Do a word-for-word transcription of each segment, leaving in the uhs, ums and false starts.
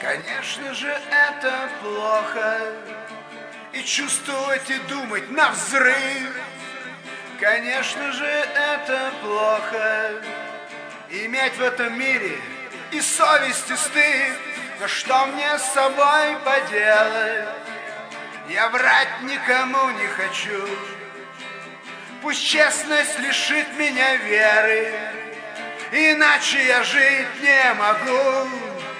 Конечно же, это плохо. И чувствовать, и думать навзрыв. Конечно же, это плохо. Иметь в этом мире и совесть, и стыд. Но что мне с собой поделать? Я врать никому не хочу. Пусть честность лишит меня веры, иначе я жить не могу.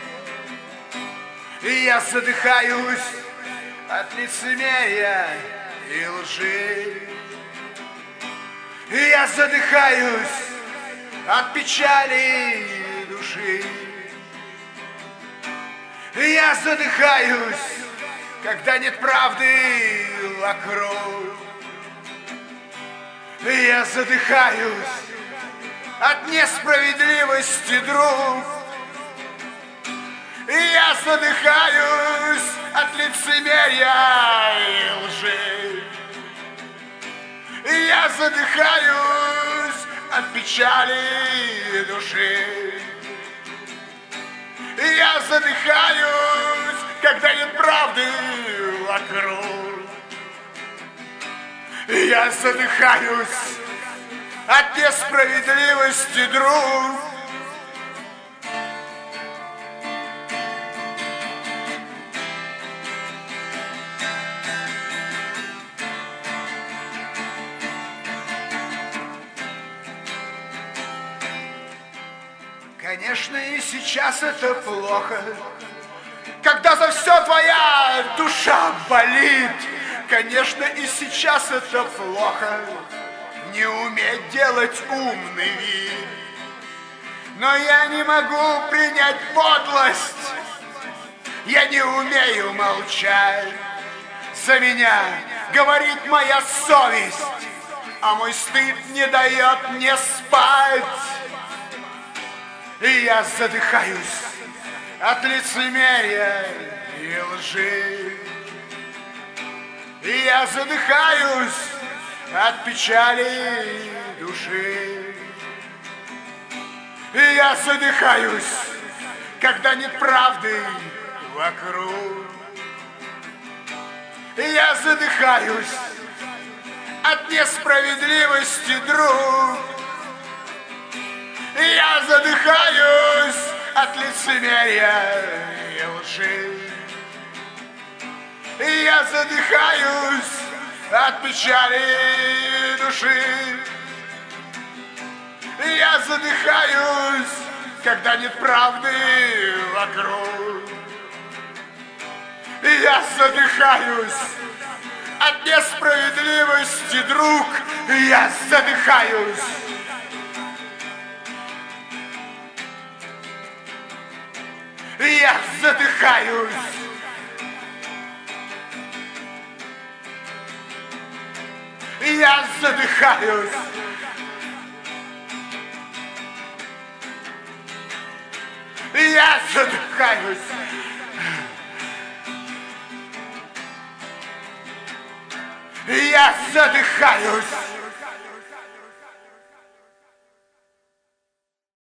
И я задыхаюсь от лицемерия и лжи. И я задыхаюсь от печали души. И я задыхаюсь, когда нет правды вокруг. И я задыхаюсь от несправедливости, друг. И я задыхаюсь от лицемерия и лжи. И я задыхаюсь от печали души. И я задыхаюсь, когда нет правды вокруг. И я задыхаюсь от несправедливости, друг. Конечно, и сейчас это плохо, когда за все твоя душа болит. Конечно, и сейчас это плохо, не уметь делать умный вид. Но я не могу принять подлость, я не умею молчать. За меня говорит моя совесть, а мой стыд не дает мне спать. И я задыхаюсь от лицемерия и лжи. И я задыхаюсь от печали души. И я задыхаюсь, когда нет правды вокруг. И я задыхаюсь от несправедливости, друг. И я задыхаюсь от лицемерия и лжи. И я задыхаюсь от печали души. И я задыхаюсь, когда нет правды вокруг. И я задыхаюсь от несправедливости, друг. И я задыхаюсь. И я задыхаюсь. И я задыхаюсь. И я задыхаюсь. И я задыхаюсь.